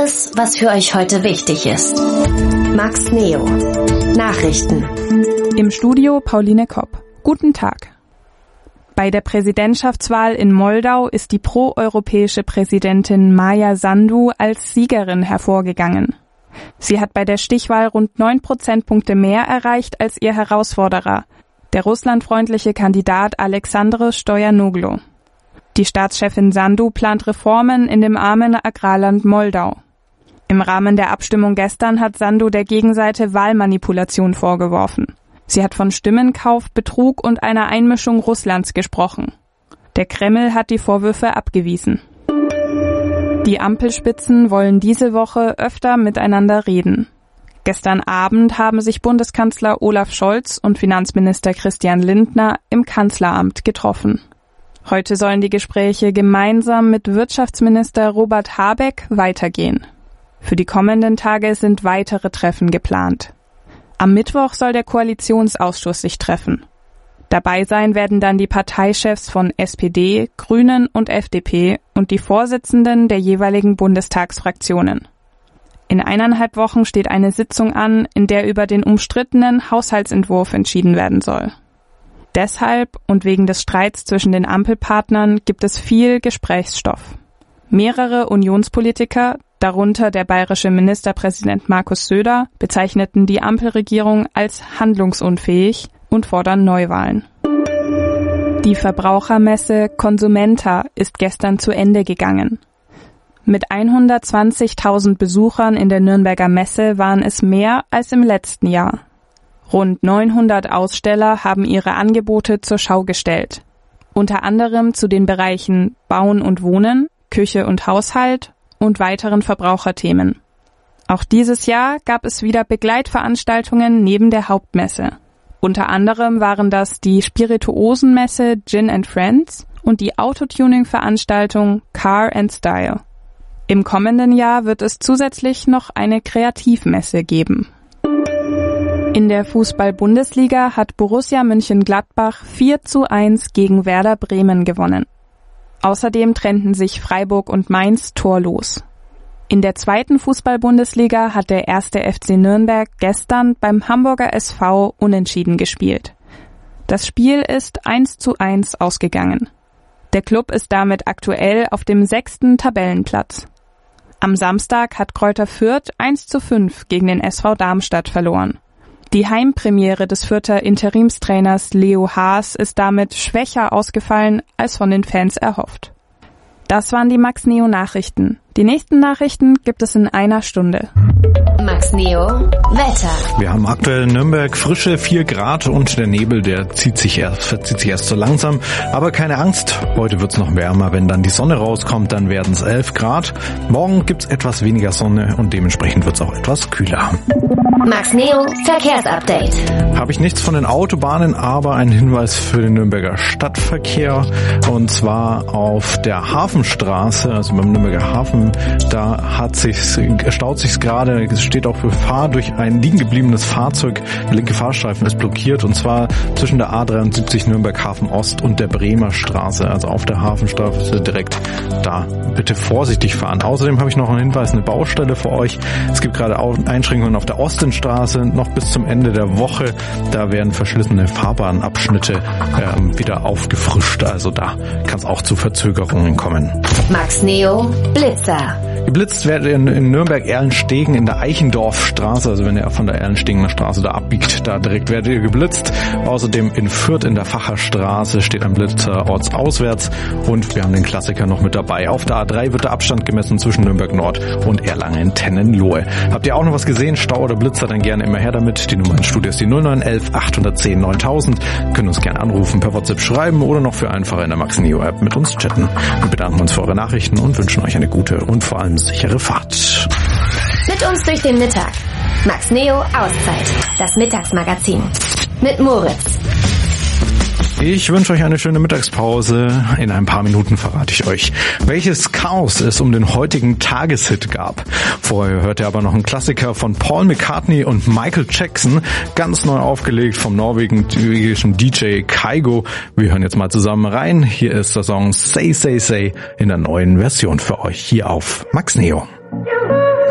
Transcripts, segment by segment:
Alles, was für euch heute wichtig ist. Max Neo. Nachrichten. Im Studio Pauline Kopp. Guten Tag. Bei der Präsidentschaftswahl in Moldau ist die proeuropäische Präsidentin Maia Sandu als Siegerin hervorgegangen. Sie hat bei der Stichwahl rund 9 Prozentpunkte mehr erreicht als ihr Herausforderer, der russlandfreundliche Kandidat Alexandru Stoianoglu. Die Staatschefin Sandu plant Reformen in dem armen Agrarland Moldau. Im Rahmen der Abstimmung gestern hat Sandu der Gegenseite Wahlmanipulation vorgeworfen. Sie hat von Stimmenkauf, Betrug und einer Einmischung Russlands gesprochen. Der Kreml hat die Vorwürfe abgewiesen. Die Ampelspitzen wollen diese Woche öfter miteinander reden. Gestern Abend haben sich Bundeskanzler Olaf Scholz und Finanzminister Christian Lindner im Kanzleramt getroffen. Heute sollen die Gespräche gemeinsam mit Wirtschaftsminister Robert Habeck weitergehen. Für die kommenden Tage sind weitere Treffen geplant. Am Mittwoch soll der Koalitionsausschuss sich treffen. Dabei sein werden dann die Parteichefs von SPD, Grünen und FDP und die Vorsitzenden der jeweiligen Bundestagsfraktionen. In 1,5 Wochen steht eine Sitzung an, in der über den umstrittenen Haushaltsentwurf entschieden werden soll. Deshalb und wegen des Streits zwischen den Ampelpartnern gibt es viel Gesprächsstoff. Mehrere Unionspolitiker, darunter der bayerische Ministerpräsident Markus Söder, bezeichneten die Ampelregierung als handlungsunfähig und fordern Neuwahlen. Die Verbrauchermesse Consumenta ist gestern zu Ende gegangen. Mit 120.000 Besuchern in der Nürnberger Messe waren es mehr als im letzten Jahr. Rund 900 Aussteller haben ihre Angebote zur Schau gestellt. Unter anderem zu den Bereichen Bauen und Wohnen, Küche und Haushalt und weiteren Verbraucherthemen. Auch dieses Jahr gab es wieder Begleitveranstaltungen neben der Hauptmesse. Unter anderem waren das die Spirituosenmesse Gin & Friends und die Autotuning-Veranstaltung Car & Style. Im kommenden Jahr wird es zusätzlich noch eine Kreativmesse geben. In der Fußball-Bundesliga hat Borussia Mönchengladbach 4:1 gegen Werder Bremen gewonnen. Außerdem trennten sich Freiburg und Mainz torlos. In der zweiten Fußball-Bundesliga hat der 1. FC Nürnberg gestern beim Hamburger SV unentschieden gespielt. Das Spiel ist 1:1 ausgegangen. Der Klub ist damit aktuell auf dem 6. Tabellenplatz. Am Samstag hat Greuther Fürth 1:5 gegen den SV Darmstadt verloren. Die Heimpremiere des Fürther Interimstrainers Leo Haas ist damit schwächer ausgefallen als von den Fans erhofft. Das waren die Max Neo Nachrichten. Die nächsten Nachrichten gibt es in einer Stunde. Max Neo Wetter. Wir haben aktuell in Nürnberg frische 4 Grad und der Nebel, der verzieht sich erst so langsam. Aber keine Angst, heute wird's noch wärmer. Wenn dann die Sonne rauskommt, dann werden es 11 Grad. Morgen gibt's etwas weniger Sonne und dementsprechend wird's auch etwas kühler. Max Neo Verkehrsupdate. Habe ich nichts von den Autobahnen, aber einen Hinweis für den Nürnberger Stadtverkehr. Und zwar auf der Hafenstraße, also beim Nürnberger Hafen, da staut sich's gerade. Es steht auch Gefahr durch ein liegen gebliebenes Fahrzeug. Der linke Fahrstreifen ist blockiert und zwar zwischen der A73 Nürnberg Hafen Ost und der Bremer Straße. Also auf der Hafenstraße direkt da. Bitte vorsichtig fahren. Außerdem habe ich noch einen Hinweis, eine Baustelle für euch. Es gibt gerade Einschränkungen auf der Ostenstraße noch bis zum Ende der Woche. Da werden verschlissene Fahrbahnabschnitte wieder aufgefrischt. Also da kann es auch zu Verzögerungen kommen. Max Neo Blitzer. Geblitzt werdet ihr in Nürnberg-Erlenstegen in der Eichendorfstraße, also wenn ihr von der Erlenstegener Straße da abbiegt, da direkt werdet ihr geblitzt. Außerdem in Fürth in der Facherstraße steht ein Blitzer ortsauswärts und wir haben den Klassiker noch mit dabei. Auf der A3 wird der Abstand gemessen zwischen Nürnberg Nord und Erlangen-Tennenlohe. Habt ihr auch noch was gesehen? Stau oder Blitzer, dann gerne immer her damit. Die Nummer ins Studio ist die 0911 810 9000. Können uns gerne anrufen, per WhatsApp schreiben oder noch für einfacher in der Max Neo App mit uns chatten. Wir bedanken uns für eure Nachrichten und wünschen euch eine gute und vor allem sichere Fahrt. Mit uns durch den Mittag. Max Neo Auszeit. Das Mittagsmagazin. Mit Moritz. Ich wünsche euch eine schöne Mittagspause. In ein paar Minuten verrate ich euch, welches Chaos es um den heutigen Tageshit gab. Vorher hört ihr aber noch einen Klassiker von Paul McCartney und Michael Jackson, ganz neu aufgelegt vom norwegischen DJ Kygo. Wir hören jetzt mal zusammen rein. Hier ist der Song Say Say Say in der neuen Version für euch hier auf Max Neo.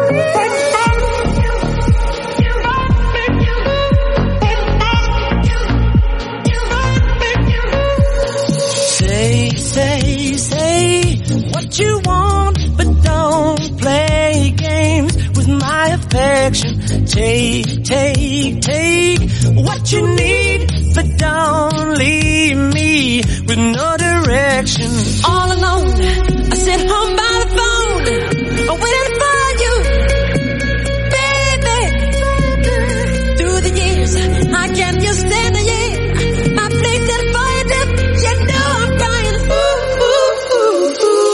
affection. Take what you need, but don't leave me with no direction. All alone, I sit home by the phone, waiting for you, baby. Through the years, I can't just stand the year. My place is fire, you know I'm crying. Ooh, ooh, ooh, ooh.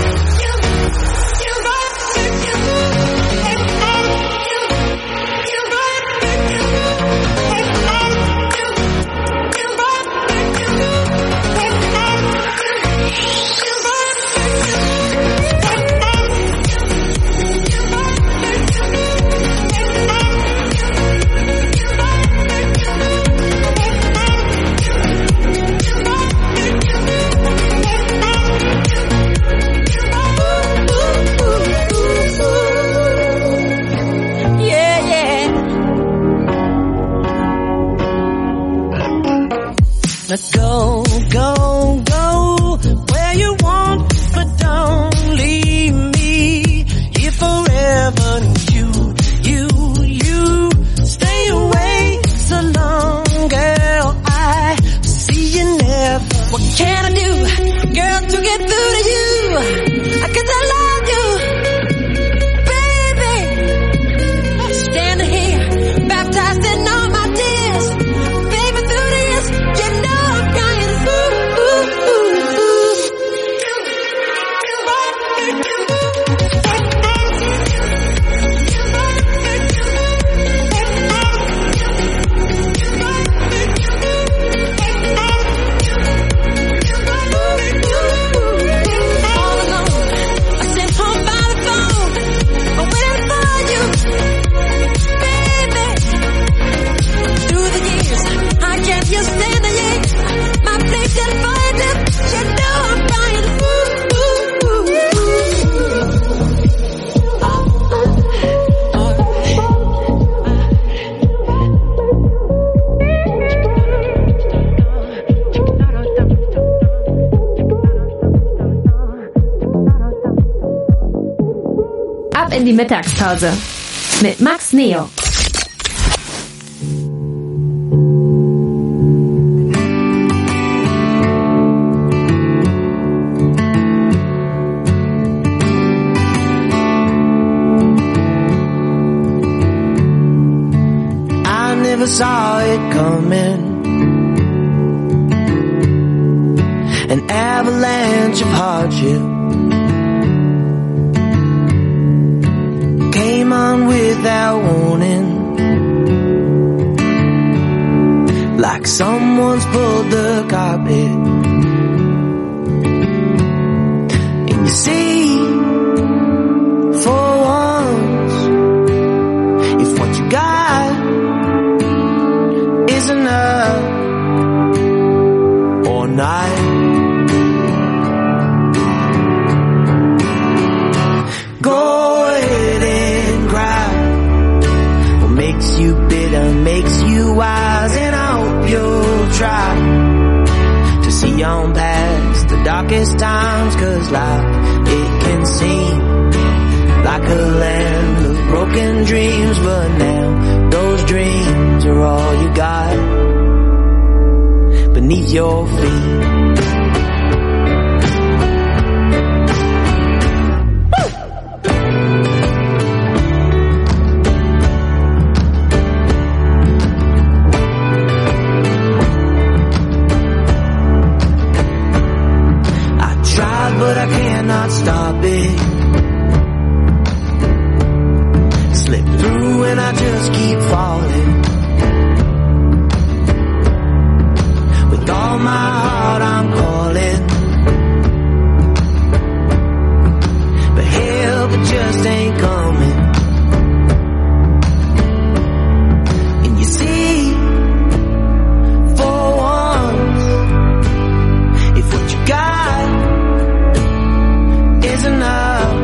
Go, go, go where you want, but don't leave me here forever. You stay away so long, girl. I see you never. What can I do, girl, to get through to you? 'Cause I love you, baby. Standing here, baptized in all my tears. Baby, through this, you know I'm crying. Ooh, ooh, ooh, ooh. All alone, I sit home by the phone, waiting for you, baby. Through the years, I can't just stand the years. My place is fire, you know I'm crying. Ooh, ooh, ooh, Ab in die Mittagspause mit Max Neo. I never saw it coming. An avalanche of hardship came on without warning, like someone's pulled the carpet. And you see, for once, if what you got is enough or not, go ahead and cry. What makes you bitter makes you wise, and I hope you'll try to see on past the darkest times. 'Cause life, it can seem like a land of broken dreams, but now those dreams are all you got beneath your feet. But I cannot stop it. Slip through and I just keep falling. With all my heart I'm calling, but help it just ain't coming. And you see, for once, if what you got is enough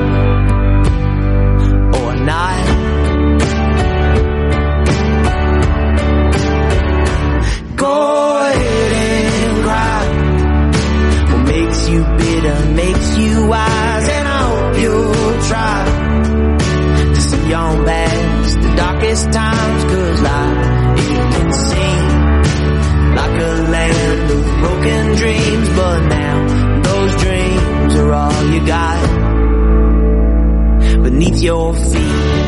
or not, go ahead and cry. your feet.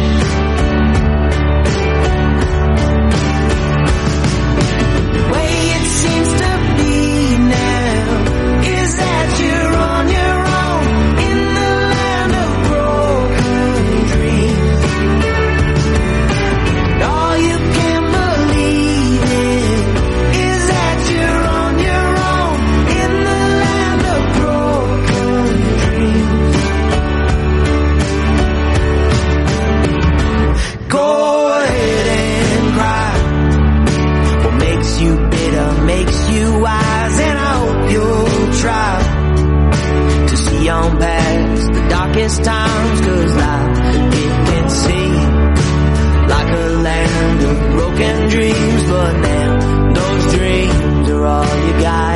Times, 'cause life, it can seem like a land of broken dreams, but now those dreams are all you got.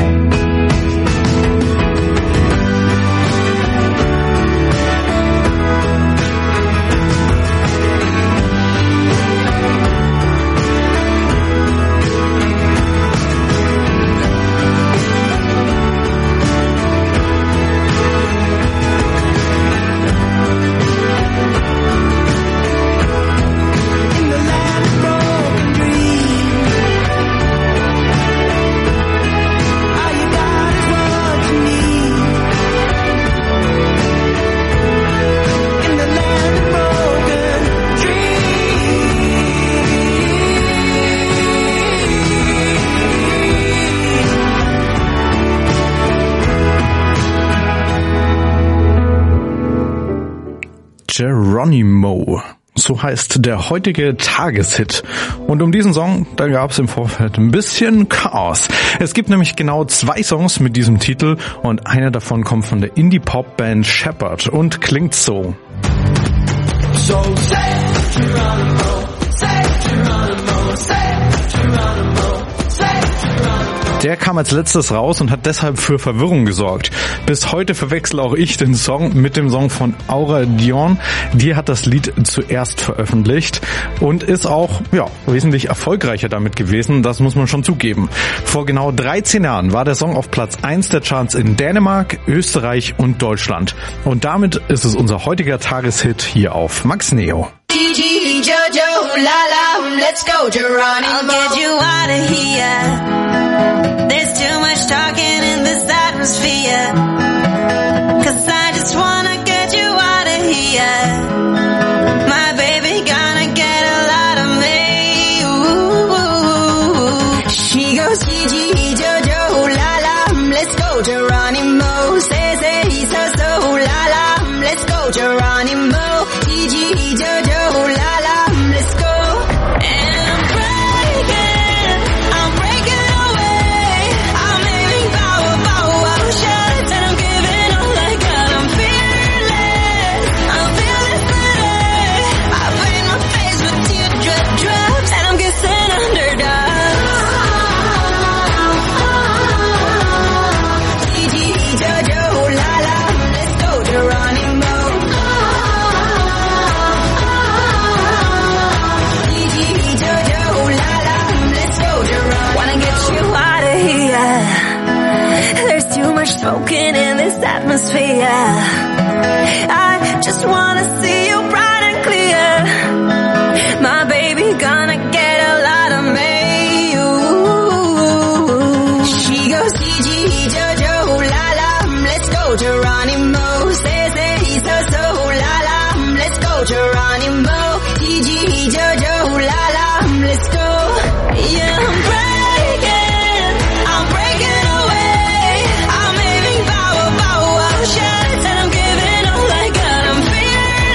Geronimo. So heißt der heutige Tageshit. Und um diesen Song, da gab es im Vorfeld ein bisschen Chaos. Es gibt nämlich genau 2 Songs mit diesem Titel und einer davon kommt von der Indie-Pop-Band Shepherd und klingt so. So say Geronimo, say Geronimo, say Geronimo, say Geronimo. Der kam als letztes raus und hat deshalb für Verwirrung gesorgt. Bis heute verwechsel auch ich den Song mit dem Song von Aura Dion. Die hat das Lied zuerst veröffentlicht und ist auch wesentlich erfolgreicher damit gewesen, das muss man schon zugeben. Vor genau 13 Jahren war der Song auf Platz 1 der Charts in Dänemark, Österreich und Deutschland. Und damit ist es unser heutiger Tageshit hier auf Max Neo. Jojo, la la, let's go, Geronimo. I'll get you out of here. There's too much talking in this atmosphere. 'Cause I just wanna get you out of here. My baby gonna get a lot of me. Ooh. She goes, Gigi, Jojo, la la, let's go, Geronimo. Say, so, la la, let's go, Geronimo. Gigi, Jojo, la la. Smoking in this atmosphere. I just wanna see you bright and clear. My baby gonna get a lot of me. Ooh. She goes, Gigi, Jojo, la la, let's go, Geronimo. Say, so, la la, let's go, Geronimo. Gigi, Jojo, la la, let's go. Yeah, I'm breaking away. I'm aiming power, shots, and I'm giving all I got. I'm fearless.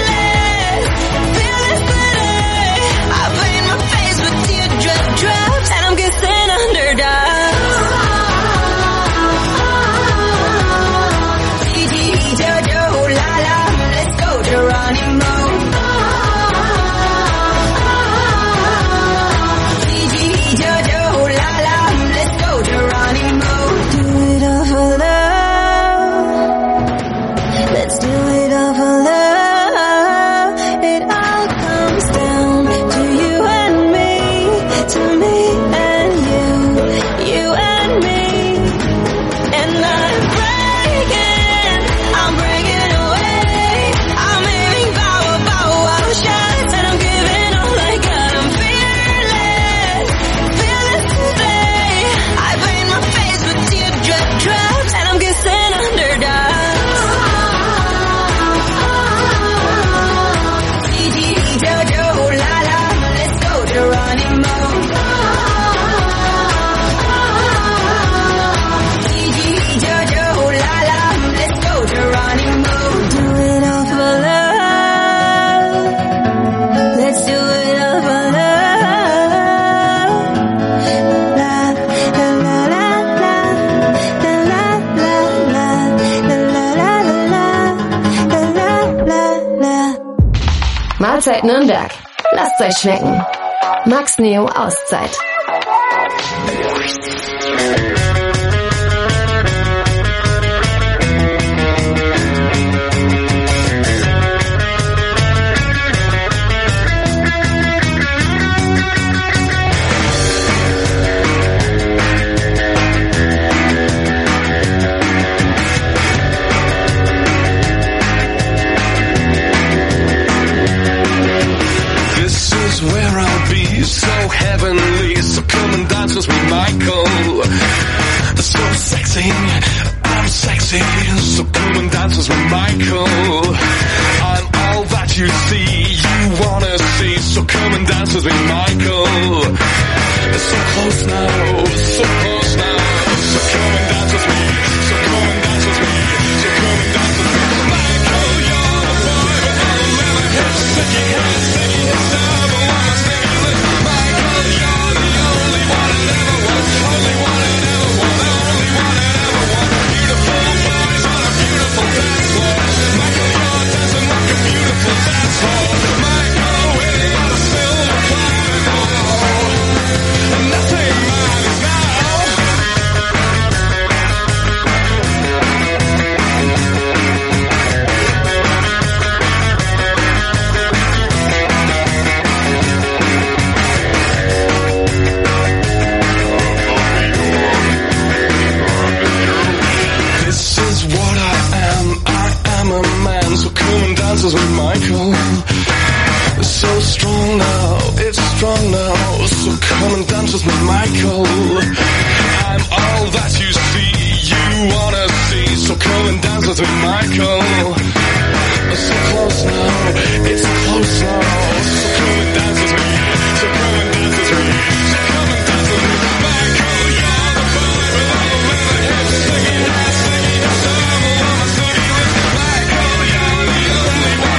Mahlzeit Nürnberg. Lasst's euch schmecken. Max Neo Auszeit. Where I'll be so heavenly, so come and dance with me, Michael. So sexy, I'm sexy, so come and dance with me, Michael. I'm all that you see, you wanna see, so come and dance with me, Michael. So close now, so close now, so come and dance with me, so come and dance with me, so come and dance with me, Michael. You're the boy with all the leather hips, sticky hands, sticky hips now. With Michael, so strong now, it's strong now, so come and dance with me, Michael. I'm all that you see, you wanna see, so come and dance with me, Michael. So close now, it's close now, so come and dance with me, so come and dance with me, so come and dance with me, Michael. You're the boy with all the leather hips, singing that, singing that song, wanna sing it with Michael. You're the only one.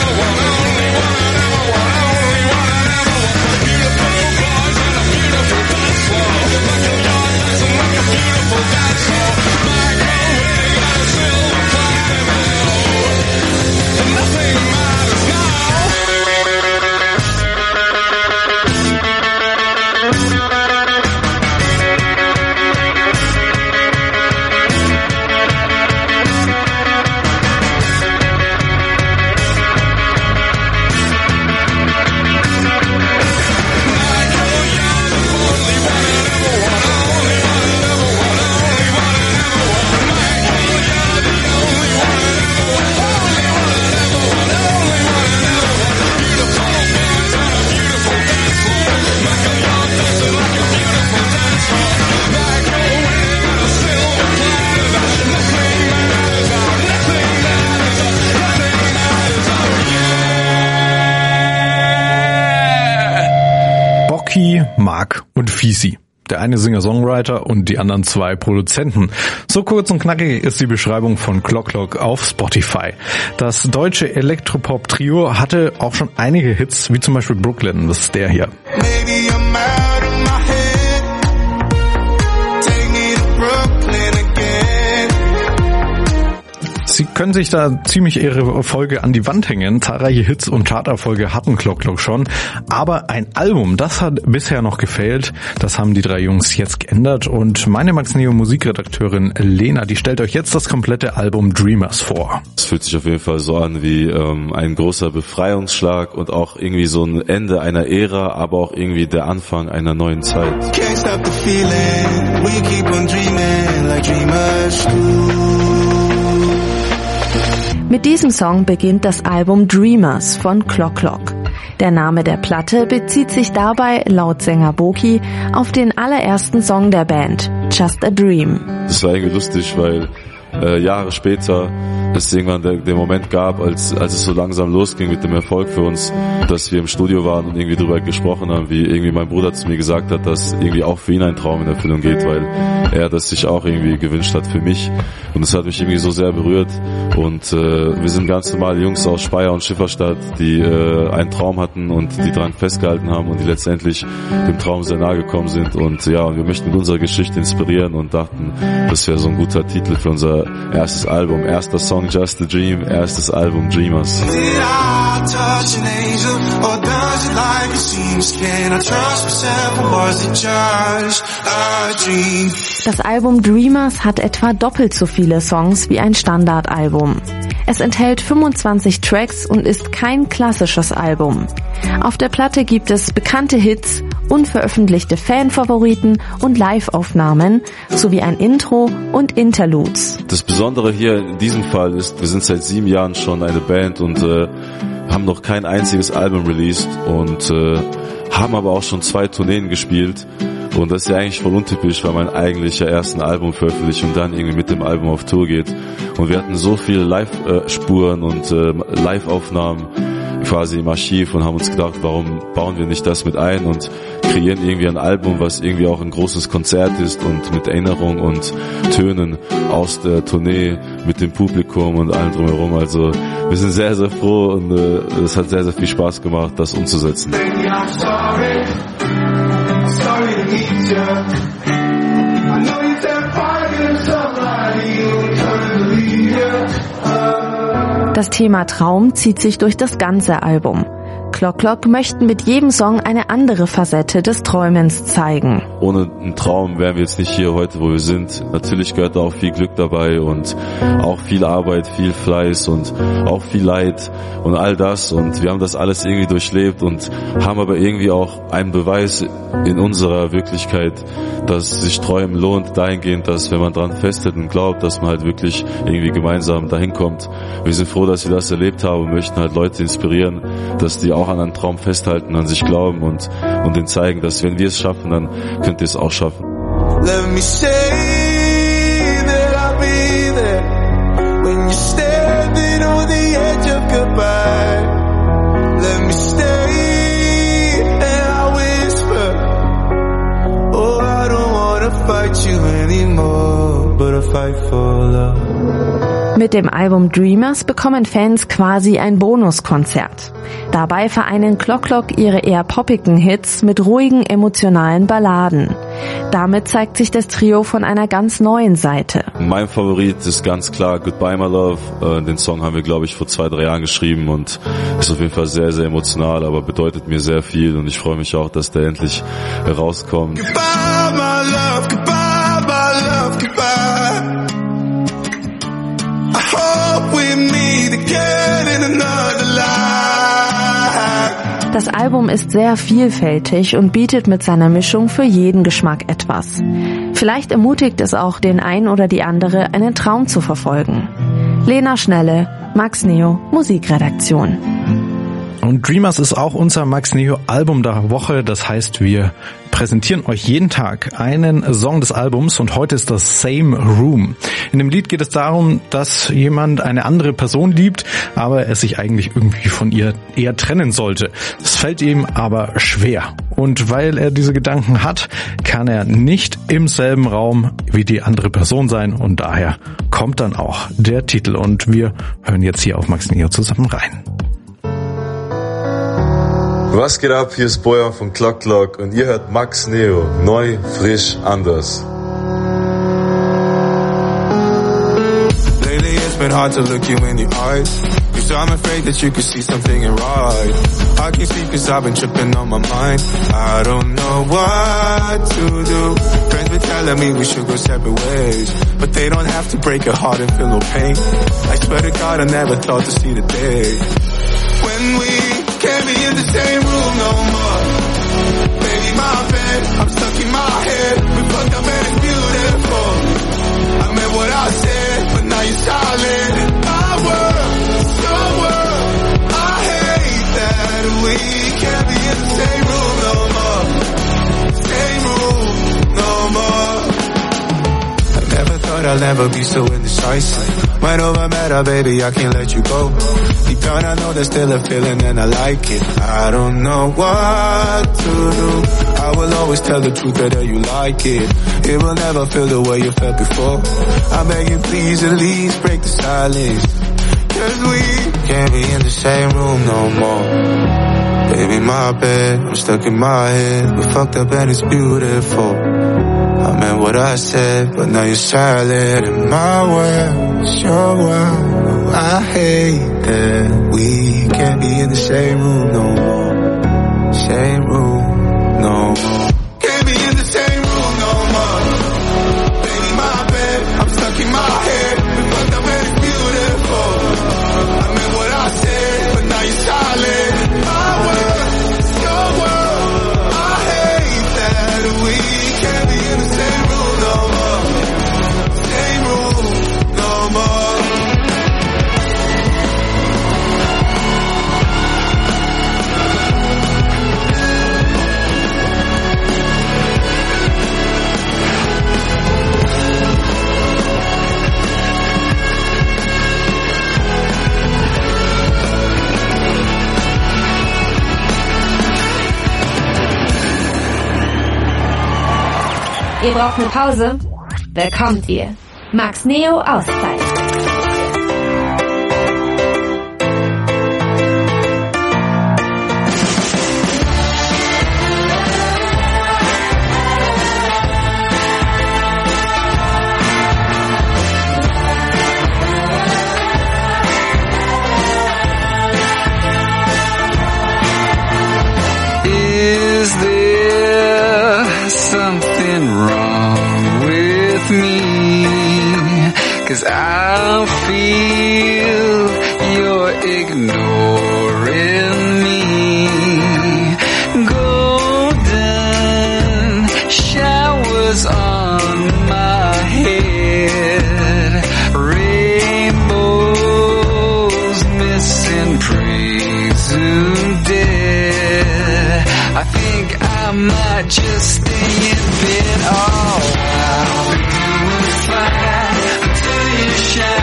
Mark und Fisi. Der eine Singer-Songwriter und die anderen zwei Produzenten. So kurz und knackig ist die Beschreibung von Clock Clock auf Spotify. Das deutsche Elektropop-Trio hatte auch schon einige Hits, wie zum Beispiel Brooklyn, das ist der hier. Sie können sich da ziemlich ihre Erfolge an die Wand hängen. Zahlreiche Hits und Charterfolge hatten Clock Clock schon. Aber ein Album, das hat bisher noch gefehlt. Das haben die drei Jungs jetzt geändert. Und meine Max Neo Musikredakteurin Lena, die stellt euch jetzt das komplette Album Dreamers vor. Es fühlt sich auf jeden Fall so an wie ein großer Befreiungsschlag und auch irgendwie so ein Ende einer Ära, aber auch irgendwie der Anfang einer neuen Zeit. Can't stop the feeling, we keep on dreaming like dreamers do. Mit diesem Song beginnt das Album Dreamers von Clock Clock. Der Name der Platte bezieht sich dabei, laut Sänger Boki, auf den allerersten Song der Band, Just a Dream. Das war irgendwie lustig, weil Jahre später es irgendwann den Moment gab, als es so langsam losging mit dem Erfolg für uns, dass wir im Studio waren und irgendwie drüber gesprochen haben, wie irgendwie mein Bruder zu mir gesagt hat, dass irgendwie auch für ihn ein Traum in Erfüllung geht, weil er das sich auch irgendwie gewünscht hat für mich. Und es hat mich irgendwie so sehr berührt. Und wir sind ganz normale Jungs aus Speyer und Schifferstadt, die einen Traum hatten und die dran festgehalten haben und die letztendlich dem Traum sehr nahe gekommen sind. Und ja, wir möchten mit unserer Geschichte inspirieren und dachten, das wäre so ein guter Titel für unser erstes Album, erster Song Song Just a Dream, erstes Album Dreamers. Das Album Dreamers hat etwa doppelt so viele Songs wie ein Standardalbum. Es enthält 25 Tracks und ist kein klassisches Album. Auf der Platte gibt es bekannte Hits, unveröffentlichte Fanfavoriten und Live-Aufnahmen sowie ein Intro und Interludes. Das Besondere hier in diesem Fall ist, wir sind seit 7 Jahren schon eine Band und haben noch kein einziges Album released und haben aber auch schon 2 Tourneen gespielt. Und das ist ja eigentlich voll untypisch, weil man eigentlich ja erst ein Album veröffentlicht und dann irgendwie mit dem Album auf Tour geht. Und wir hatten so viele Live-Spuren und Live-Aufnahmen quasi im Archiv und haben uns gedacht, warum bauen wir nicht das mit ein und kreieren irgendwie ein Album, was irgendwie auch ein großes Konzert ist und mit Erinnerung und Tönen aus der Tournee mit dem Publikum und allem drumherum. Also wir sind sehr, sehr froh und es hat sehr, sehr viel Spaß gemacht, das umzusetzen. Das Thema Traum zieht sich durch das ganze Album. Clock Clock möchten mit jedem Song eine andere Facette des Träumens zeigen. Ohne einen Traum wären wir jetzt nicht hier heute, wo wir sind. Natürlich gehört da auch viel Glück dabei und auch viel Arbeit, viel Fleiß und auch viel Leid und all das. Und wir haben das alles irgendwie durchlebt und haben aber irgendwie auch einen Beweis in unserer Wirklichkeit, dass sich Träumen lohnt, dahingehend, dass wenn man dran festhält und glaubt, dass man halt wirklich irgendwie gemeinsam dahin kommt. Wir sind froh, dass wir das erlebt haben und möchten halt Leute inspirieren, dass die auch an einen Traum festhalten, an sich glauben und denen zeigen, dass wenn wir es schaffen, dann könnt ihr es auch schaffen. Let me say that I'll be there when you're standing on the edge of goodbye. Let me stay and I'll whisper, oh, I don't wanna fight you anymore, but I fight for love. Mit dem Album Dreamers bekommen Fans quasi ein Bonuskonzert. Dabei vereinen Clock Clock ihre eher poppigen Hits mit ruhigen, emotionalen Balladen. Damit zeigt sich das Trio von einer ganz neuen Seite. Mein Favorit ist ganz klar Goodbye My Love. Den Song haben wir, glaube ich, vor 2-3 Jahren geschrieben und ist auf jeden Fall sehr, sehr emotional, aber bedeutet mir sehr viel und ich freue mich auch, dass der endlich herauskommt. Goodbye, my love, goodbye, my love, goodbye. I hope we meet again in another life. Das Album ist sehr vielfältig und bietet mit seiner Mischung für jeden Geschmack etwas. Vielleicht ermutigt es auch den einen oder die andere, einen Traum zu verfolgen. Lena Schnelle, Max Neo, Musikredaktion. Und Dreamers ist auch unser Max Neo Album der Woche. Das heißt, wir präsentieren euch jeden Tag einen Song des Albums und heute ist das Same Room. In dem Lied geht es darum, dass jemand eine andere Person liebt, aber er sich eigentlich irgendwie von ihr eher trennen sollte. Es fällt ihm aber schwer. Und weil er diese Gedanken hat, kann er nicht im selben Raum wie die andere Person sein und daher kommt dann auch der Titel und wir hören jetzt hier auf Max Neo zusammen rein. Was geht ab? Hier ist Bojan von Clock Clock und ihr hört Max Neo. Neu, frisch, anders. Lately it's been hard to look you in the eyes, cause I'm afraid that you could see something and right. I can't sleep cause I've been tripping on my mind. I don't know what to do. Friends been telling me we should go separate ways, but they don't have to break your heart and feel no pain. I swear to God I never thought to see the day when we can't be in the same room no more. Baby, my bed, I'm stuck in my head. We fucked up and it's beautiful. I meant what I said, but now you're silent in my world, your world. I hate that we can't be in the same room no more. Same room no more. I never thought I'd ever be so indecisive. Went over matter, baby, I can't let you go. Deep down I know there's still a feeling and I like it. I don't know what to do. I will always tell the truth whether you like it. It will never feel the way you felt before. I beg you please at least break the silence, cause we can't be in the same room no more. Baby, my bed, I'm stuck in my head. We fucked up and it's beautiful. I meant what I said, but now you're silent in my world, it's your world. I hate that we can't be in the same room no more. Same room no more. Can't be in the same room no more. Baby, my bed, I'm stuck in my head. We fucked up and it's beautiful. I meant what I said, but now you're silent. My world, it's your world. I hate that we can't be in the same room no more. Same room no more. Ihr braucht eine Pause? Bekommt ihr. Max Neo Auszeit. Is there something wrong with me? 'Cause I feel you're ignoring me. Golden showers on my head, rainbows missing, presumed dead. I think I might just stay in bed. Oh, I'll be doing fine until you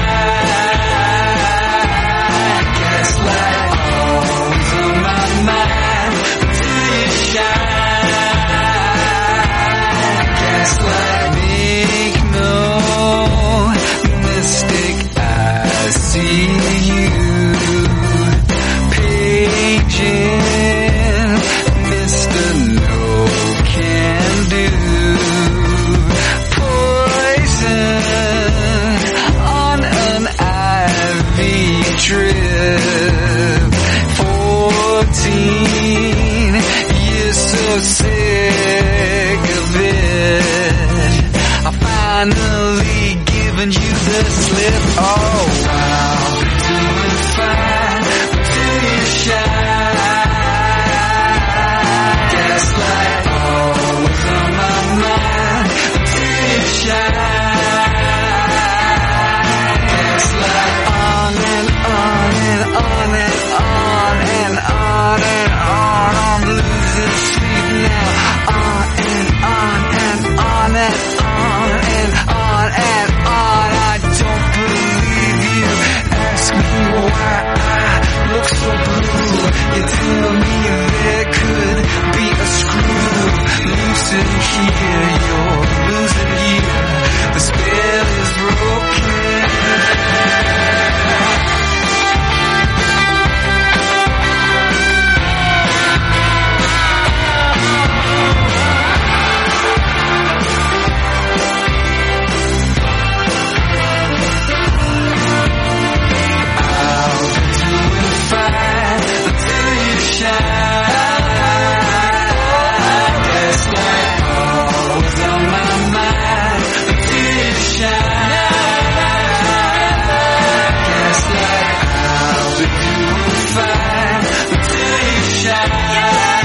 shine. Gaslight always on my mind until you shine. Gaslight, make no mistake, I see you paging Mr. No Can Do. Poison on an IV drip. 14 years so sick of it. I finally given you the slip. Oh, I'll be doing fine until you shine. Gaslight always on my mind until you shine. Gaslight on and on and on and on and on and on. I'm losing sleep now. On and on and on and on and on and on. I don't believe you. Ask me why I look so blue. You tell me there could be a screw loose in here. You're losing here. The spell is broken. I'll be doing fine until you shine. Gaslight always on my mind until you shine. Gaslight, I'll be doing fine until you shine.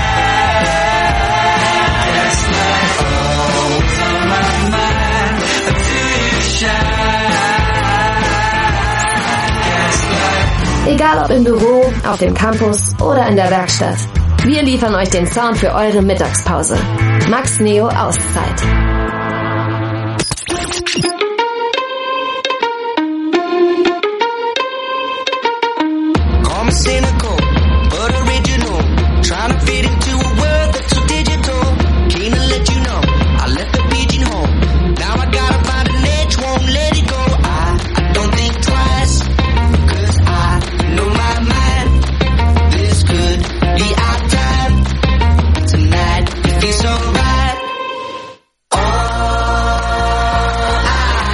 Gaslight always on my mind until you shine. Gaslight. Egal ob im Büro, auf dem Campus oder in der Werkstatt. Wir liefern euch den Sound für eure Mittagspause. Max Neo Auszeit. Call me cynical, but original. Trying to fit into a world that's so digital. Keen to let you know, I left the pigeonhole. Now I gotta find an edge, won't let it go. I don't think twice, 'cause I know my mind. This could be our time. Tonight, it feels so right. Oh, I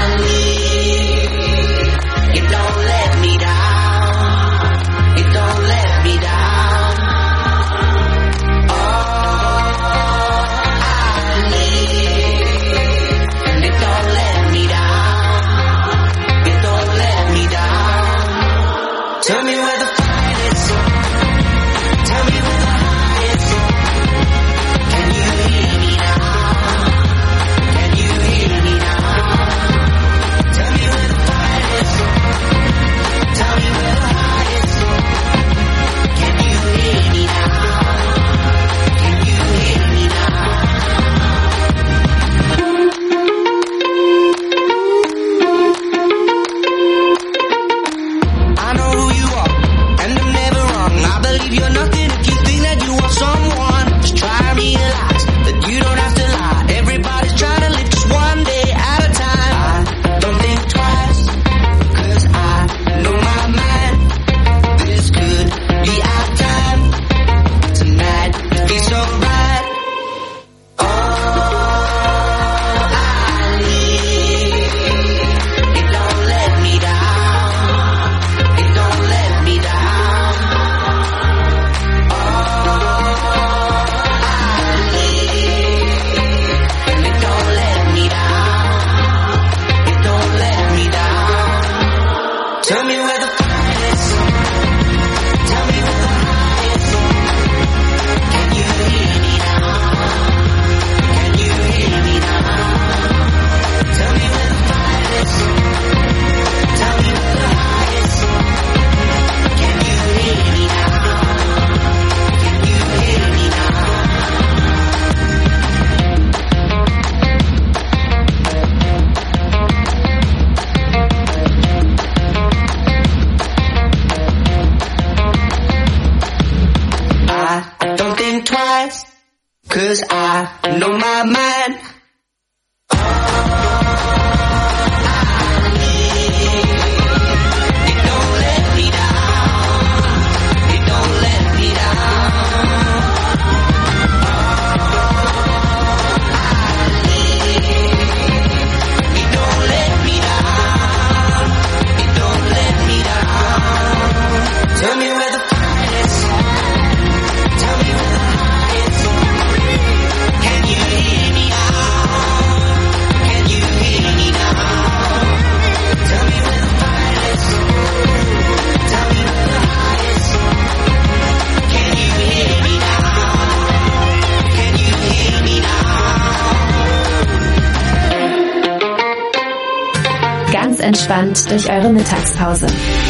ganz entspannt durch eure Mittagspause.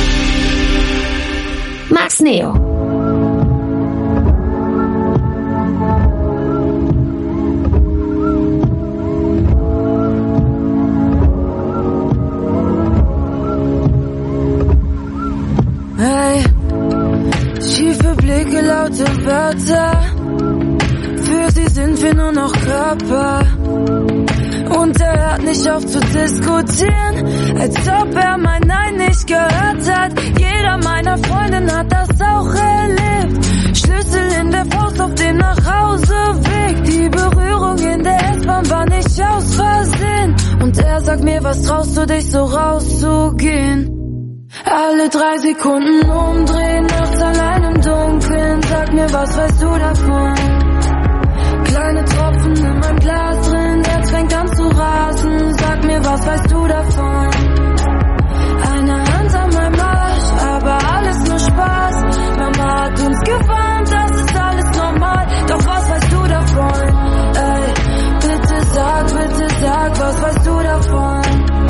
Max Neo. Hey, schiefe Blicke, laute Wörter, für sie sind wir nur noch Körper. Und er hört nicht auf zu diskutieren, als ob er mein Nein nicht gehört hat. Jeder meiner Freundinnen hat das auch erlebt. Schlüssel in der Faust auf dem Nachhauseweg. Die Berührung in der S-Bahn war nicht aus Versehen. Und er sagt mir, was traust du dich so rauszugehen? Alle 3 Sekunden umdrehen, nachts allein im Dunkeln. Sag mir, was weißt du davon? Kleine Tropfen in meinem Glas drin, Herz fängt an zu rasen. Sag mir, was weißt du davon? Eine Hand an meinem Arsch, aber alles nur Spaß. Mama hat uns gewarnt, das ist alles normal. Doch was weißt du davon? Ey, bitte sag, was weißt du davon?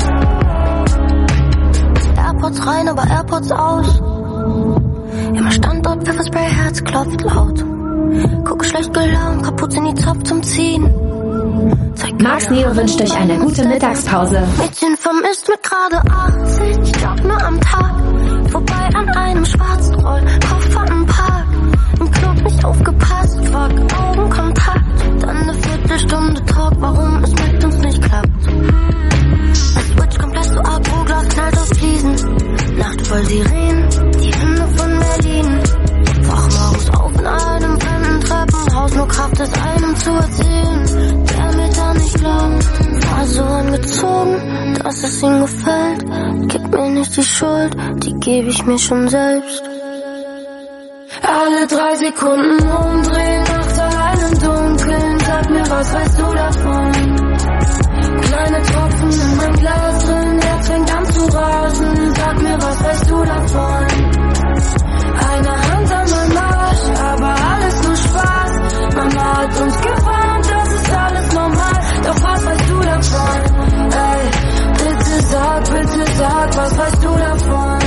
AirPods rein, aber AirPods aus. Immer Standort, Pfefferspray, Herz klopft laut. Gucke schlecht gelaunt, kaputt in die Zopf zum Ziehen. Max Neo wünscht euch eine gute Mittagspause. Mädchen vermisst mit gerade 80, ich jogg nur am Tag. Vorbei an einem schwarzen Rollkoffer im Park. Im Club nicht aufgepasst, fuck, Augenkontakt. Dann eine Viertelstunde Talk, warum es mit uns nicht klappt. Das Switch komplett zu Agro-Glas knallt auf Fliesen. Nacht voll Sirenen, die Hymne von Berlin. Wach morgens auf in einem fremden Treppenhaus, nur Kraft es einem zu erzählen. Der mir da nicht glaubt, war so angezogen, dass es ihm gefällt. Gib mir nicht die Schuld, die gebe ich mir schon selbst. Alle 3 Sekunden umdrehen, nachts allein im Dunkeln. Sag mir, was weißt du davon? Kleine Tropfen in meinem Glas drin, Herz fängt an zu rasen. Sag mir, was weißt du davon? Eine Hand an meinem Arsch, aber alles nur Spaß. Mama hat uns gewarnt, das ist alles normal. Doch was weißt du davon? Ey, bitte sag, was weißt du davon?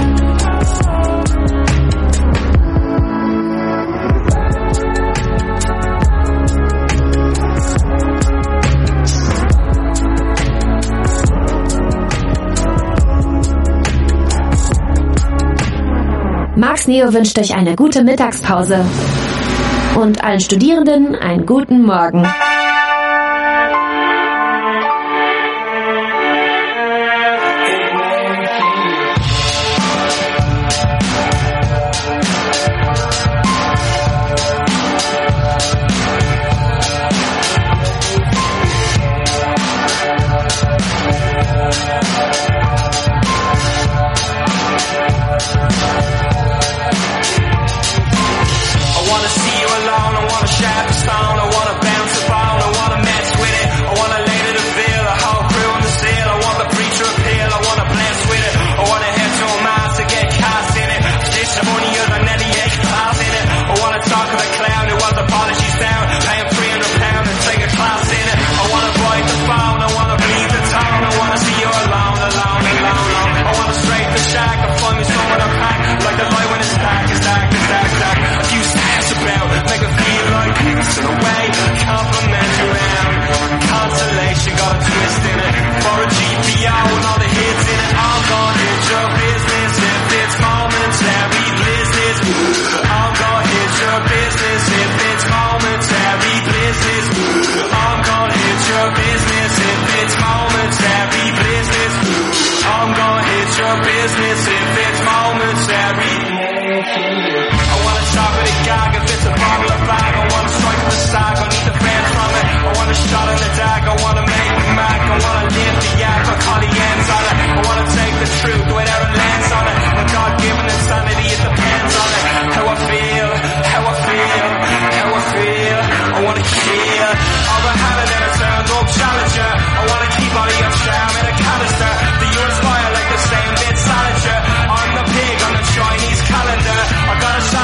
Max Neo wünscht euch eine gute Mittagspause und allen Studierenden einen guten Morgen.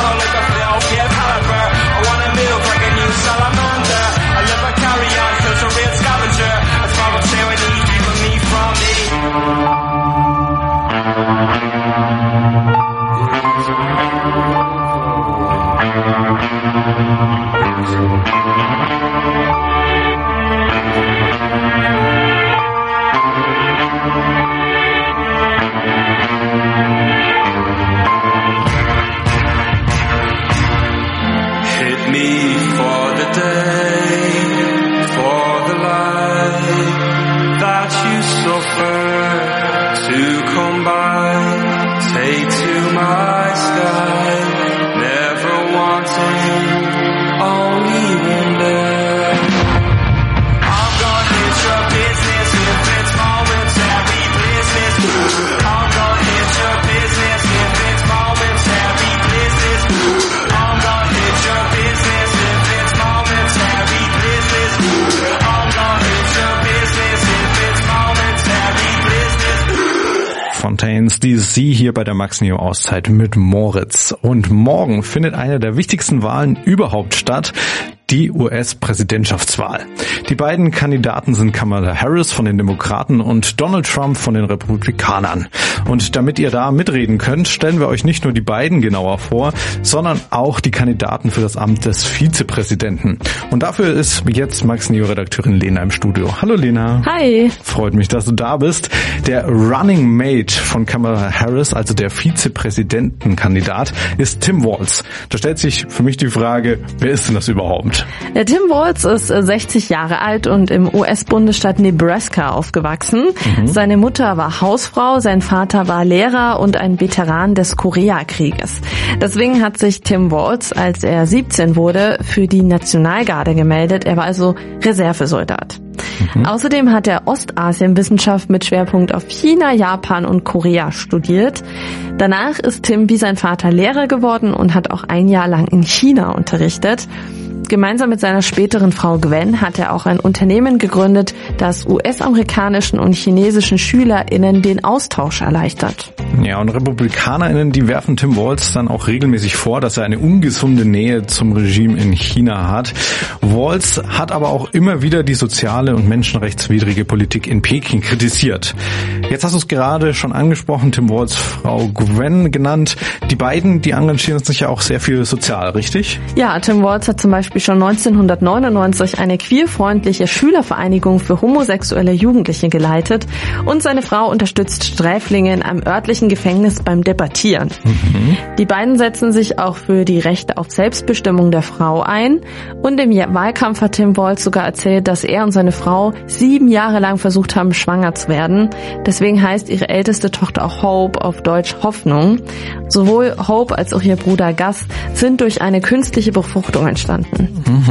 Salamander, I live a carry on, filter Champagne, dieses Sie hier bei der Max Neo Auszeit mit Moritz. Und morgen findet eine der wichtigsten Wahlen überhaupt statt, die US-Präsidentschaftswahl. Die beiden Kandidaten sind Kamala Harris von den Demokraten und Donald Trump von den Republikanern. Und damit ihr da mitreden könnt, stellen wir euch nicht nur die beiden genauer vor, sondern auch die Kandidaten für das Amt des Vizepräsidenten. Und dafür ist jetzt Max Neo-Redakteurin Lena im Studio. Hallo Lena. Hi. Freut mich, dass du da bist. Der Running Mate von Kamala Harris, also der Vizepräsidentenkandidat, ist Tim Walz. Da stellt sich für mich die Frage, wer ist denn das überhaupt? Der Tim Walz ist 60 Jahre alt und im US-Bundesstaat Nebraska aufgewachsen. Seine Mutter war Hausfrau, sein Vater war Lehrer und ein Veteran des Koreakrieges. Deswegen hat sich Tim Walz, als er 17 wurde, für die Nationalgarde gemeldet. Er war also Reservesoldat. Außerdem hat er Ostasienwissenschaft mit Schwerpunkt auf China, Japan und Korea studiert. Danach ist Tim wie sein Vater Lehrer geworden und hat auch ein Jahr lang in China unterrichtet. Gemeinsam mit seiner späteren Frau Gwen hat er auch ein Unternehmen gegründet, das US-amerikanischen und chinesischen SchülerInnen den Austausch erleichtert. Ja, und RepublikanerInnen, die werfen Tim Walz dann auch regelmäßig vor, dass er eine ungesunde Nähe zum Regime in China hat. Walz hat aber auch immer wieder die soziale und menschenrechtswidrige Politik in Peking kritisiert. Jetzt hast du es gerade schon angesprochen, Tim Walz Frau Gwen genannt. Die beiden, die engagieren sich ja auch sehr viel sozial, richtig? Ja, Tim Walz hat zum Beispiel schon 1999 eine queerfreundliche Schülervereinigung für homosexuelle Jugendliche geleitet und seine Frau unterstützt Sträflinge in einem örtlichen Gefängnis beim Debattieren. Die beiden setzen sich auch für die Rechte auf Selbstbestimmung der Frau ein und im Wahlkampf hat Tim Walz sogar erzählt, dass er und seine Frau 7 Jahre lang versucht haben, schwanger zu werden. Deswegen heißt ihre älteste Tochter auch Hope, auf Deutsch Hoffnung. Sowohl Hope als auch ihr Bruder Gus sind durch eine künstliche Befruchtung entstanden.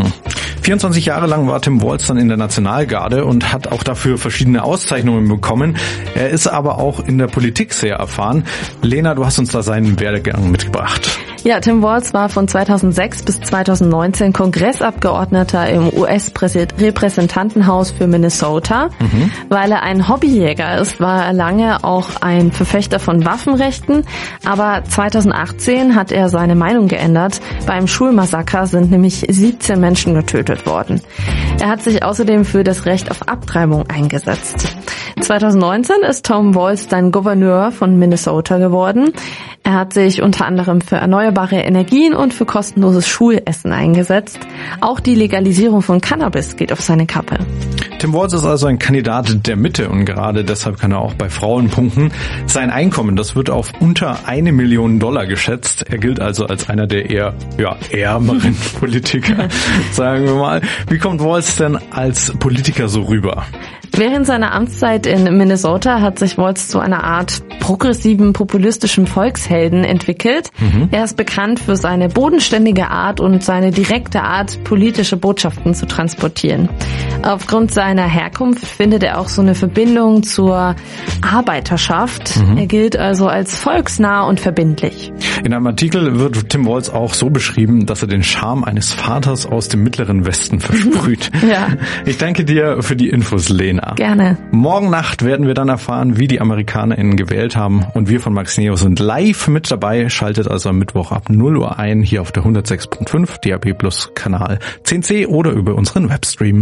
24 Jahre lang war Tim Walz dann in der Nationalgarde und hat auch dafür verschiedene Auszeichnungen bekommen. Er ist aber auch in der Politik sehr erfahren. Lena, du hast uns da seinen Werdegang mitgebracht. Ja, Tim Walz war von 2006 bis 2019 Kongressabgeordneter im US-Repräsentantenhaus für Minnesota. Weil er ein Hobbyjäger ist, war er lange auch ein Verfechter von Waffenrechten. Aber 2018 hat er seine Meinung geändert. Beim Schulmassaker sind nämlich 17 Menschen getötet worden. Er hat sich außerdem für das Recht auf Abtreibung eingesetzt. 2019 ist Tom Walz dann Gouverneur von Minnesota geworden. Er hat sich unter anderem für erneuerbare Energien und für kostenloses Schulessen eingesetzt. Auch die Legalisierung von Cannabis geht auf seine Kappe. Tim Walz ist also ein Kandidat der Mitte und gerade deshalb kann er auch bei Frauen punkten. Sein Einkommen, das wird auf unter $1 Million geschätzt. Er gilt also als einer der eher ärmeren Politiker, sagen wir mal. Wie kommt Walz denn als Politiker so rüber? Während seiner Amtszeit in Minnesota hat sich Walz zu einer Art progressiven, populistischen Volkshelden entwickelt. Er ist bekannt für seine bodenständige Art und seine direkte Art, politische Botschaften zu transportieren. Aufgrund seiner Herkunft findet er auch so eine Verbindung zur Arbeiterschaft. Er gilt also als volksnah und verbindlich. In einem Artikel wird Tim Walz auch so beschrieben, dass er den Charme eines Vaters aus dem Mittleren Westen versprüht. Ja. Ich danke dir für die Infos, Lena. Gerne. Morgen Nacht werden wir dann erfahren, wie die AmerikanerInnen gewählt haben. Und wir von Max Neo sind live mit dabei. Schaltet also am Mittwoch ab 0 Uhr ein, hier auf der 106.5 DAB Plus Kanal 10C oder über unseren Webstream.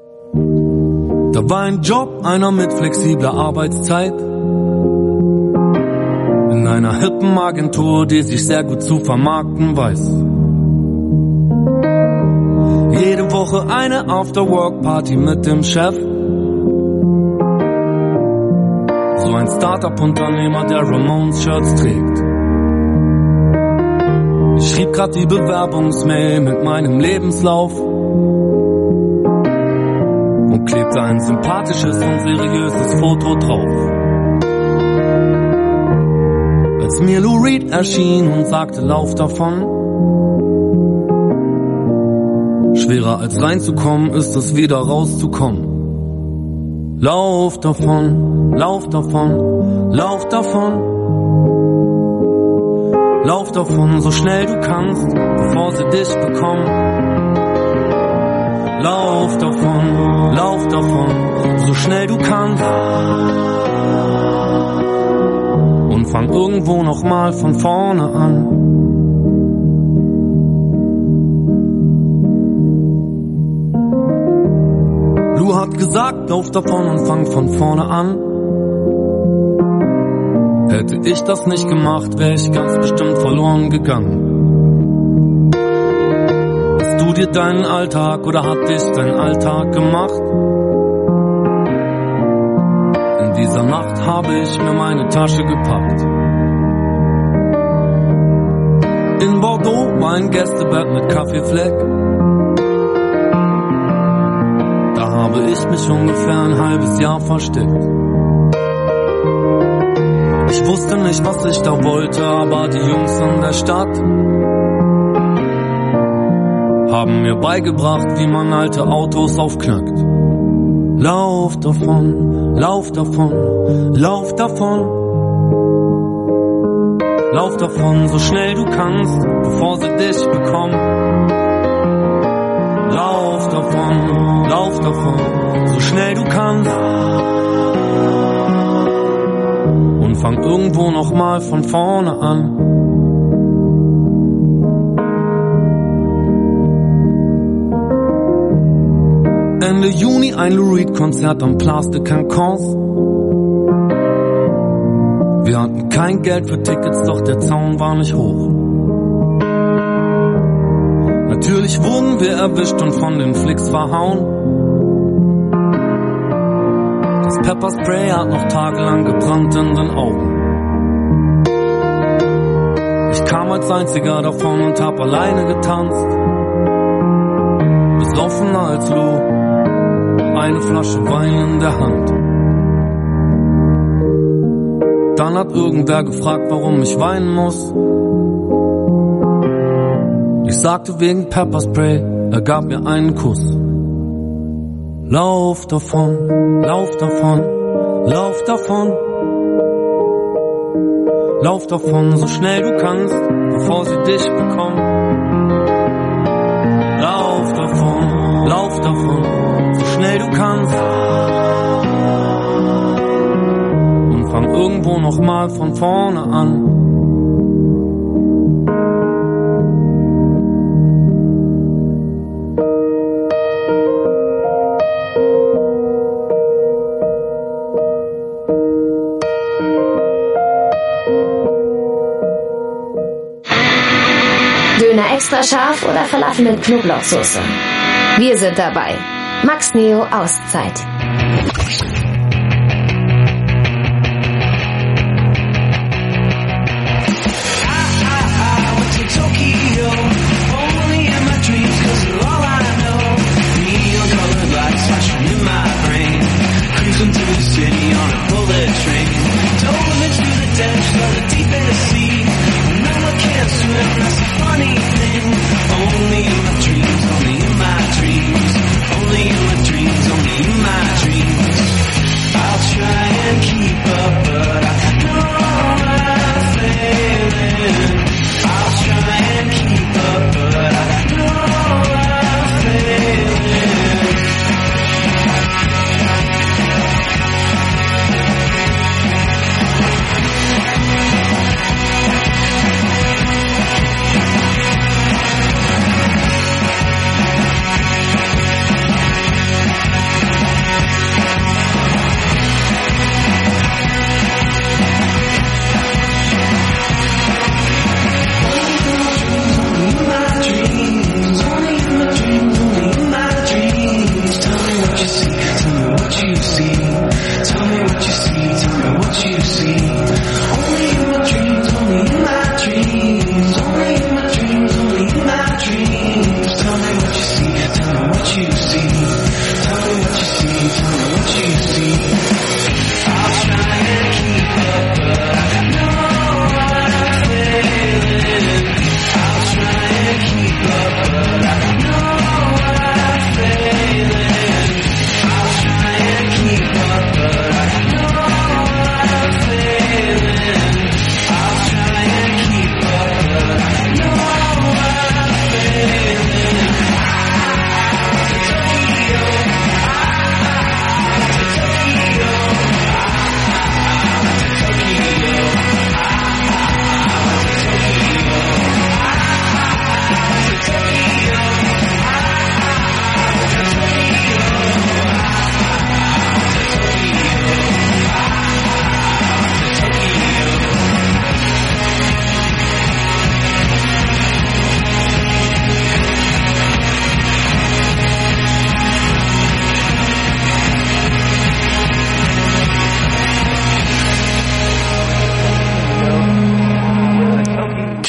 Da war ein Job, einer mit flexibler Arbeitszeit. In einer hippen Agentur, die sich sehr gut zu vermarkten weiß. Jede Woche eine After-Work-Party mit dem Chef. So ein Startup-Unternehmer, der Ramones-Shirts trägt. Ich schrieb grad die Bewerbungsmail mit meinem Lebenslauf und klebte ein sympathisches und seriöses Foto drauf. Als mir Lou Reed erschien und sagte, lauf davon. Schwerer als reinzukommen ist es, wieder rauszukommen. Lauf davon, lauf davon, lauf davon. Lauf davon, so schnell du kannst, bevor sie dich bekommen. Lauf davon, so schnell du kannst. und fang irgendwo nochmal von vorne an. Lou hat gesagt, lauf davon und fang von vorne an. Hätte ich das nicht gemacht, wäre ich ganz bestimmt verloren gegangen. Hast du dir deinen Alltag oder hat dich dein Alltag gemacht? In dieser Nacht habe ich mir meine Tasche gepackt. In Bordeaux war ein Gästebett mit Kaffeefleck. Da habe ich mich ungefähr ein halbes Jahr versteckt. Ich wusste nicht, was ich da wollte, aber die Jungs in der Stadt haben mir beigebracht, wie man alte Autos aufknackt. Lauf davon, lauf davon, lauf davon. Lauf davon, so schnell du kannst, bevor sie dich bekommen. Lauf davon, so schnell du kannst. Und fang irgendwo nochmal von vorne an. Ende Juni ein Lou Reed Konzert am Place de Cancans. Wir hatten kein Geld für Tickets, doch der Zaun war nicht hoch. Natürlich wurden wir erwischt und von den Flicks verhauen. Das Pepperspray hat noch tagelang gebrannt in den Augen. Ich kam als einziger davon und hab alleine getanzt. Besoffener als Lou, eine Flasche Wein in der Hand. Dann hat irgendwer gefragt, warum ich weinen muss. Ich sagte wegen Pepperspray, er gab mir einen Kuss. Lauf davon, lauf davon, lauf davon. Lauf davon, so schnell du kannst, bevor sie dich bekommen. Lauf davon, so schnell du kannst. Und fang irgendwo nochmal von vorne an. Döner extra scharf oder Falafel mit Knoblauchsoße? Wir sind dabei. Max Neo Auszeit.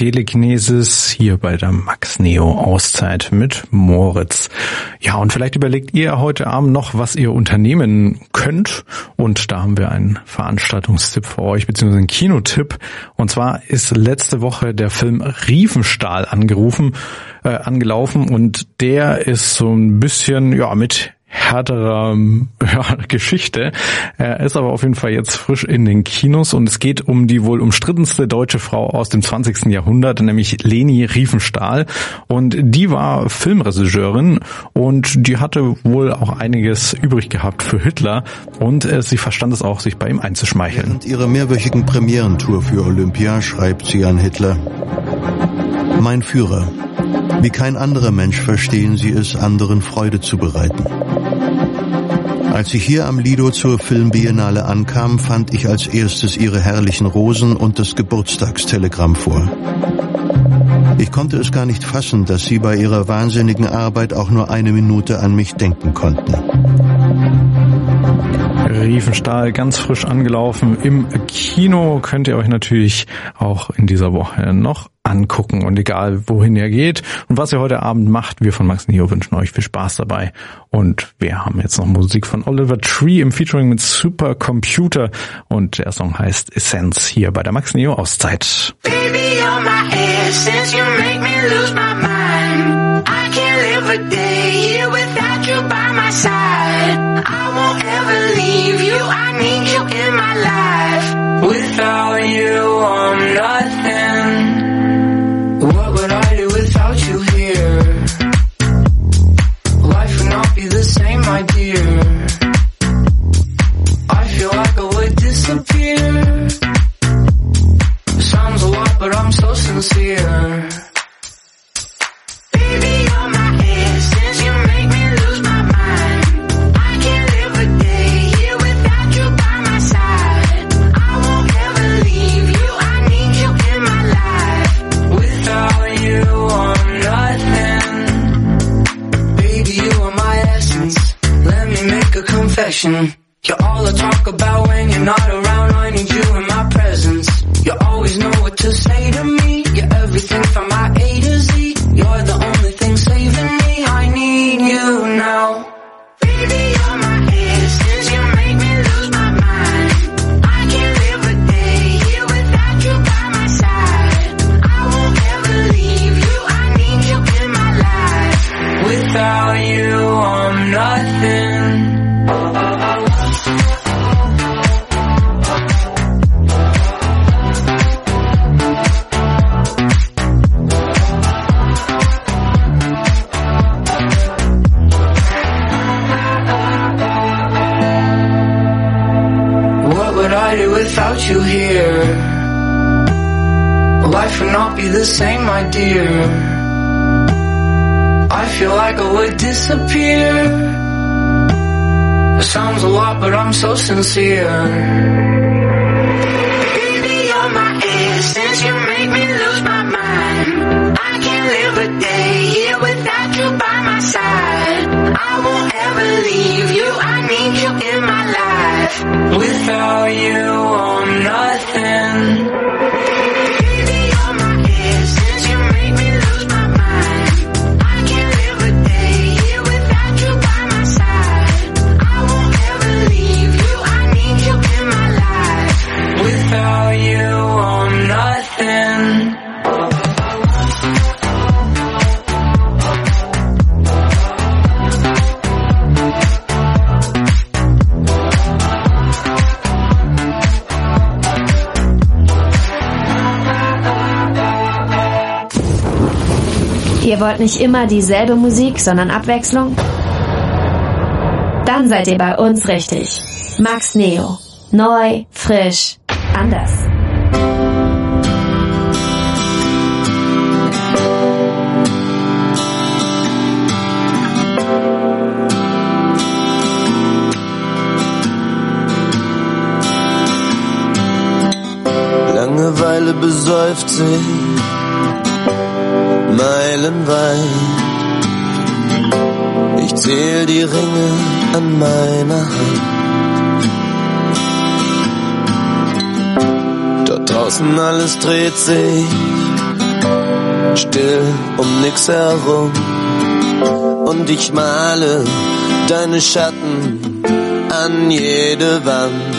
Telekinesis hier bei der Max Neo Auszeit mit Moritz. Ja, und vielleicht überlegt ihr heute Abend noch, was ihr unternehmen könnt. Und da haben wir einen Veranstaltungstipp für euch, beziehungsweise einen Kinotipp. Und zwar ist letzte Woche der Film Riefenstahl angelaufen. Und der ist so ein bisschen, mit härterer Geschichte. Er ist aber auf jeden Fall jetzt frisch in den Kinos und es geht um die wohl umstrittenste deutsche Frau aus dem 20. Jahrhundert, nämlich Leni Riefenstahl. Und die war Filmregisseurin und die hatte wohl auch einiges übrig gehabt für Hitler und sie verstand es auch, sich bei ihm einzuschmeicheln. Während ihrer mehrwöchigen Premierentour für Olympia schreibt sie an Hitler: Mein Führer, wie kein anderer Mensch verstehen Sie es, anderen Freude zu bereiten. Als ich hier am Lido zur Filmbiennale ankam, fand ich als erstes Ihre herrlichen Rosen und das Geburtstagstelegramm vor. Ich konnte es gar nicht fassen, dass Sie bei Ihrer wahnsinnigen Arbeit auch nur eine Minute an mich denken konnten. Riefenstahl, ganz frisch angelaufen im Kino, könnt ihr euch natürlich auch in dieser Woche noch angucken. Und egal, wohin ihr geht und was ihr heute Abend macht, wir von Max Neo wünschen euch viel Spaß dabei. Und wir haben jetzt noch Musik von Oliver Tree im Featuring mit Supercomputer und der Song heißt Essence hier bei der Max Neo Auszeit. Baby, you're my essence, you make me lose my mind. I can't live a day here without you by my side. I won't ever leave you, I need you in my life. Without you, I'm nothing. What would I do without you here? Life would not be the same, my dear. I feel like I would disappear. Sounds a lot, but I'm so sincere. Baby, you're my essence, you make me lose my mind. I can't live a day here without you by my side. I won't ever leave you, I need you in my life. Without you, I'm nothing. Baby, you are my essence. Let me make a confession. You're all I talk about when you're not around. I need you in my presence. You always know what to say to me. You're everything from my A to Z. You're the only thing saving me. I need you now. Baby, you're my essence. You make me lose my mind. I can't live a day here without you by my side. I won't ever leave you. I need you in my life. Without you, I'm nothing. Without you here, life would not be the same, my dear. I feel like I would disappear. It sounds a lot, but I'm so sincere. Baby, you're my essence, you make me lose my mind. I can't live a day here without you by my side. I won't ever leave you, I need you in my life. Without you, I'm nothing. Baby, you're my essence, you make me lose my mind. I can't live a day here without you by my side. I won't ever leave you, I need you in my life. Without you, I'm nothing. Ihr wollt nicht immer dieselbe Musik, sondern Abwechslung? Dann seid ihr bei uns richtig. Max Neo. Neu, frisch, anders. Langeweile besäuft sich meilenweit. Ich zähl die Ringe an meiner Hand. Dort draußen alles dreht sich still um nix herum. Und ich male deine Schatten an jede Wand.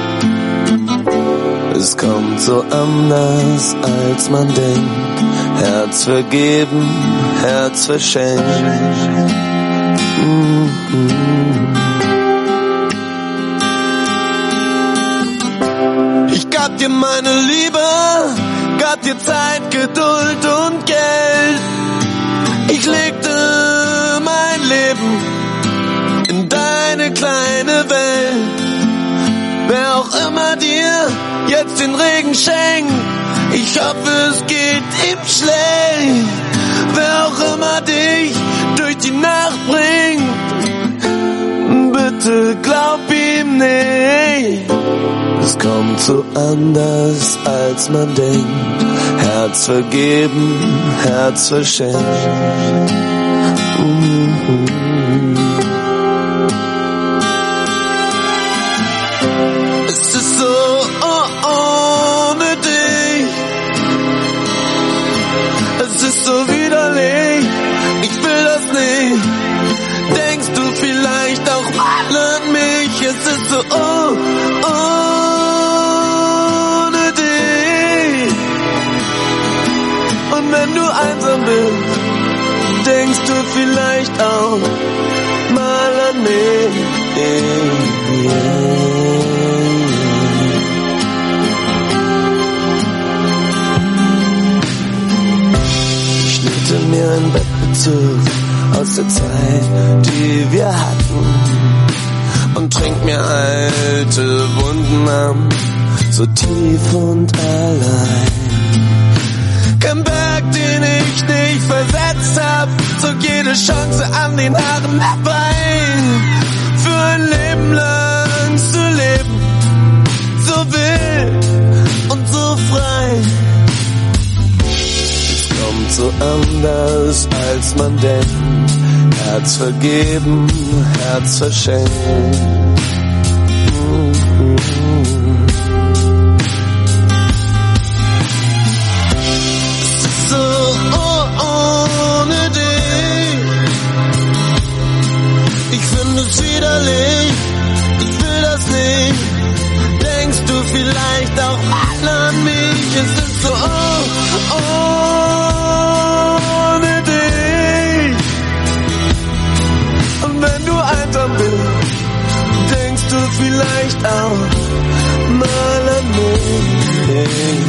Es kommt so anders, als man denkt. Herz vergeben, Herz verschenkt. Ich gab dir meine Liebe, gab dir Zeit, Geduld und Geld. Ich legte mein Leben in deine kleine Welt. Wer auch immer dir jetzt den Regen schenkt, ich hoffe, es geht ihm schlecht. Wer auch immer dich durch die Nacht bringt, bitte glaub ihm nicht. Es kommt so anders, als man denkt. Herz vergeben, Herz verschenkt. Es ist so ohne dich. Es ist so widerlich. Ich will das nicht. Denkst du vielleicht auch mal an mich? Es ist so ohne dich. Und wenn du einsam bist, denkst du vielleicht auch mal an mich. Ich schnitte mir ein Bettbezug aus der Zeit, die wir hatten, und trink mir alte Wunden an, so tief und allein. Kein Berg, den ich nicht versetzt hab, zog jede Chance an den Haaren herbei. Für ein Leben lang zu leben, so wild und so frei. Es kommt so anders, als man denkt. Herz vergeben, Herz verschenkt. Es ist so ohne dich. Ich finde es widerlich, ich will das nicht. Denkst du vielleicht auch mal an mich? Es ist so ohne dich. Und wenn du einsam bist, denkst du vielleicht auch mal an mich.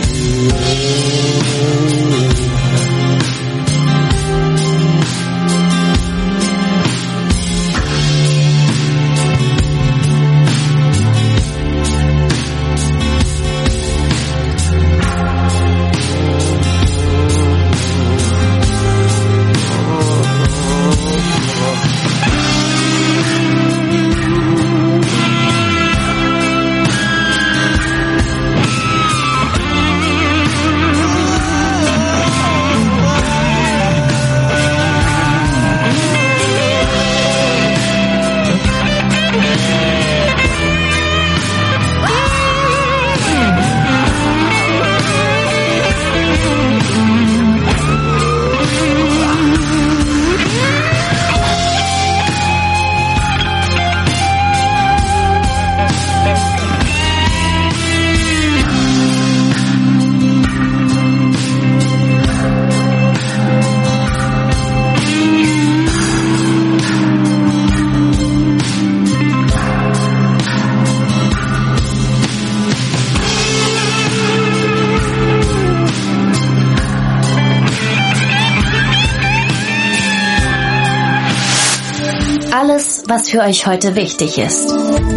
Alles, was für euch heute wichtig ist.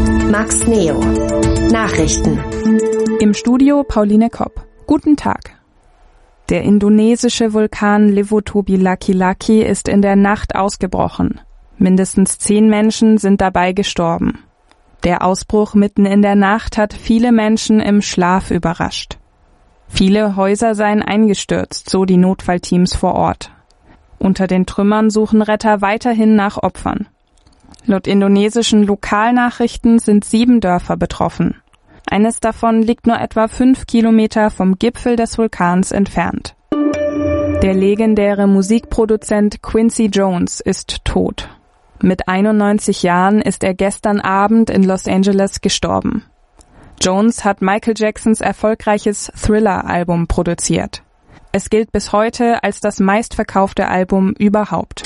Max Neo. Nachrichten. Im Studio Pauline Kopp. Guten Tag. Der indonesische Vulkan Levutobi-Laki-Laki ist in der Nacht ausgebrochen. Mindestens 10 Menschen sind dabei gestorben. Der Ausbruch mitten in der Nacht hat viele Menschen im Schlaf überrascht. Viele Häuser seien eingestürzt, so die Notfallteams vor Ort. Unter den Trümmern suchen Retter weiterhin nach Opfern. Laut indonesischen Lokalnachrichten sind 7 Dörfer betroffen. Eines davon liegt nur etwa 5 Kilometer vom Gipfel des Vulkans entfernt. Der legendäre Musikproduzent Quincy Jones ist tot. Mit 91 Jahren ist er gestern Abend in Los Angeles gestorben. Jones hat Michael Jacksons erfolgreiches Thriller-Album produziert. Es gilt bis heute als das meistverkaufte Album überhaupt.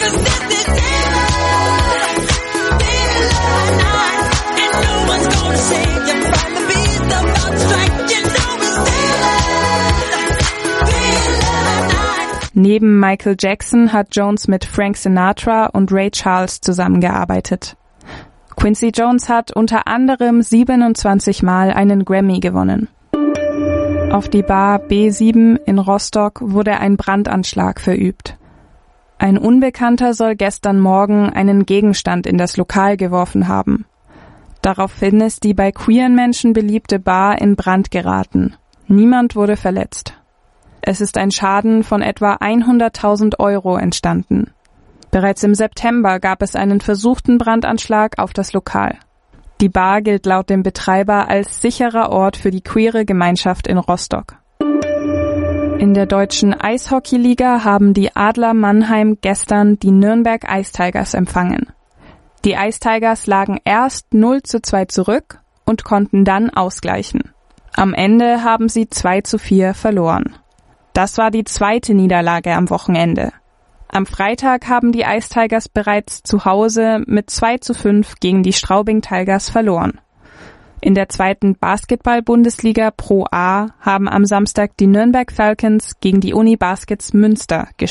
Neben Michael Jackson hat Jones mit Frank Sinatra und Ray Charles zusammengearbeitet. Quincy Jones hat unter anderem 27 Mal einen Grammy gewonnen. Auf die Bar B7 in Rostock wurde ein Brandanschlag verübt. Ein Unbekannter soll gestern Morgen einen Gegenstand in das Lokal geworfen haben. Daraufhin ist die bei queeren Menschen beliebte Bar in Brand geraten. Niemand wurde verletzt. Es ist ein Schaden von etwa 100.000 € entstanden. Bereits im September gab es einen versuchten Brandanschlag auf das Lokal. Die Bar gilt laut dem Betreiber als sicherer Ort für die queere Gemeinschaft in Rostock. In der deutschen Eishockeyliga haben die Adler Mannheim gestern die Nürnberg Ice Tigers empfangen. Die Ice Tigers lagen erst 0:2 zurück und konnten dann ausgleichen. Am Ende haben sie 2:4 verloren. Das war die zweite Niederlage am Wochenende. Am Freitag haben die Ice Tigers bereits zu Hause mit 2:5 gegen die Straubing Tigers verloren. In der zweiten Basketball-Bundesliga Pro A haben am Samstag die Nürnberg Falcons gegen die Uni Baskets Münster gespielt.